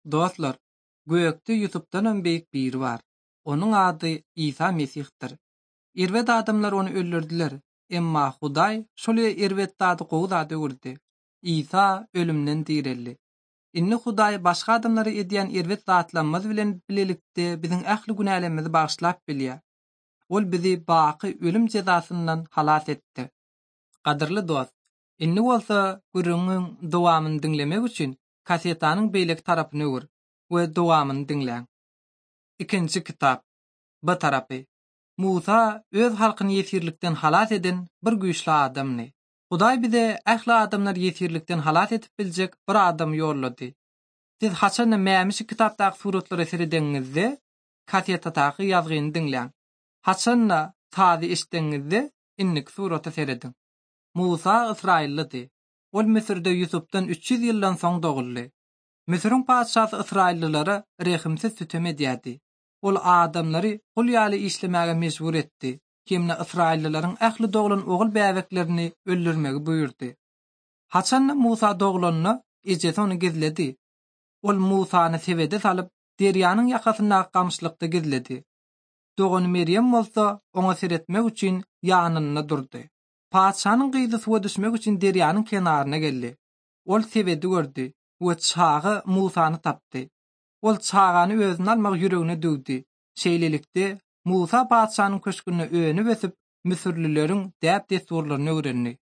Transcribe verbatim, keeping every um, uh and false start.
Dostlar, göýekde ýutupdan beýik biri bar. Onuň ady Isa Mesihdir. Irwet adamlar onu öldürdiler. Emma Hudaý şol irwet zady gowy zady öwürdi. Isa ölümden direldi. Inni Hudaý başga adamlara edýän irwet zatlanmaz bilen bilelikde biziň ähli günälerimizi bagyşlap bilýär. Ol bizi baky ölüm jezasyndan halas etdi. Gadyrly dost, inni bolsa gürüňiň dowamyny dinlemek üçin kasetanyň beýleki tarapyny öwür we dowamyny dinleň. İkinci kitap. Bu tarapy. Musa öz halkyny ýetirlikden halas eden bir güýçli adamny. Hudaý bize ähli adamlar ýetirlikden halas etip biljek bir adam ýollady. Siz haçan mämiş kitapdaky suratlary serediňizde kasetadaky ýazgyny dinleň. Haçan tazy işdiňizde innik suraty seredin. Musa Israillydy. Ol Misirde Yusupdan üç yüz ýyldan soň doguldy. Misiriň padşasy Israillilara rehimsiz sütem edýärdi. Ol adamlary kul ýaly işlemäge mejbur etdi. Kimne Israillilaryň ähli doglan ogul bäweklerini öldürmegi buyurdy. Haçan Musa doglanyny ejesi onu gizledi. Ol Musany sebede salyp derýanyň ýakasyndaky gamşlykda gizledi. Dogany Meryem bolsa oňa seretmek üçin ýanynda durdy. Padşanyň gyzy suwa düşmek üçin derýanyň kenaryna geldi. Ol sebedi gördü we çağı Musany tapdy. Ol çağany özüne almak ýüregine düwdi. Şeýlelikde Musa padşanyň köşküne öňe besip Misirlileriň däp desturlaryny öwrendi.